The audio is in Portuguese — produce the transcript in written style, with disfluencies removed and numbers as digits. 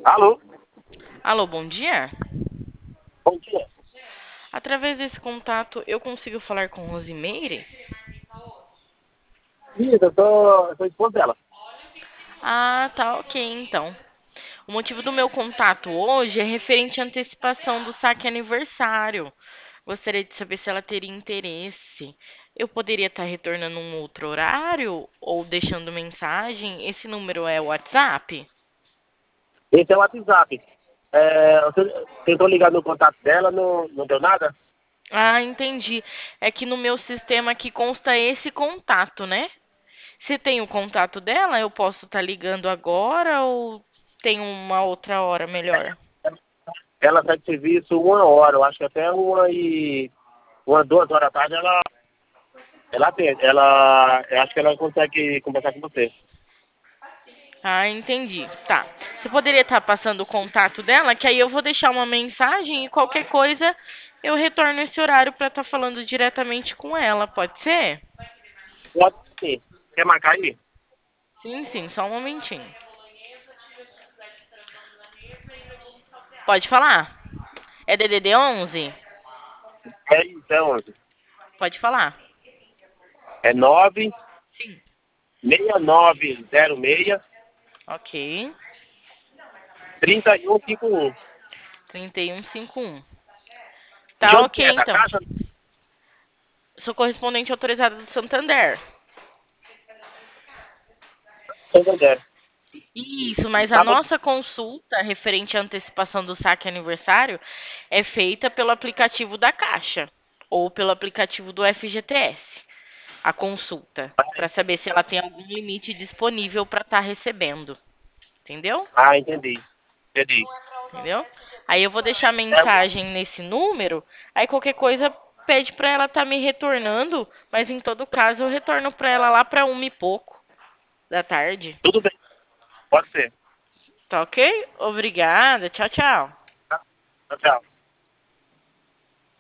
Alô? Alô, bom dia. Bom dia. Através desse contato, eu consigo falar com Rosimeire? Isso, eu sou esposo dela. Ah, tá ok, então. O motivo do meu contato hoje é referente à antecipação do saque aniversário. Gostaria de saber se ela teria interesse. Eu poderia estar retornando um outro horário ou deixando mensagem? Esse número é o WhatsApp? Esse é o WhatsApp. Você tentou ligar no contato dela, não deu nada? Ah, entendi. É que no meu sistema aqui consta esse contato, né? Se tem o contato dela, eu posso estar ligando agora ou tem uma outra hora melhor? Ela sai de serviço 1 hora, eu acho que até 2 horas da tarde ela atende. Eu acho que ela consegue conversar com você. Ah, entendi. Tá. Você poderia estar passando o contato dela, que aí eu vou deixar uma mensagem e qualquer coisa eu retorno esse horário para estar falando diretamente com ela, pode ser? Pode sim. Quer marcar aí? Sim, sim, só um momentinho. Pode falar? É DDD 11? É isso, é 11. Pode falar. É 9 Sim. 6906 Ok. 3151. 3151. De Tá onde ok, que é? Da então. Caixa? Sou correspondente autorizada do Santander. Santander. Isso, mas a Tá bom. nossa consulta referente à antecipação do saque aniversário é feita pelo aplicativo da Caixa ou pelo aplicativo do FGTS. A consulta, para saber se ela tem algum limite disponível para estar recebendo. Entendeu? Ah, entendi. Entendi. Entendeu? Aí eu vou deixar É, mensagem nesse número, aí qualquer coisa pede para ela estar me retornando, mas em todo caso eu retorno para ela lá para 1 e pouco da tarde. tudo bem, pode ser. Tá ok? Obrigada. Tchau, tchau. Tá? Tchau, tchau.